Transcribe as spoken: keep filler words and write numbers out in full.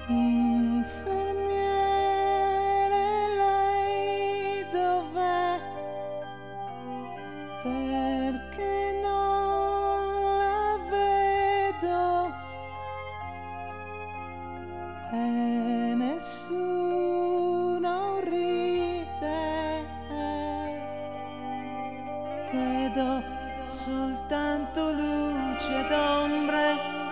Infermiere, lei dov'è? Perché non la vedo? E nessuno ride. Vedo soltanto luce ed ombre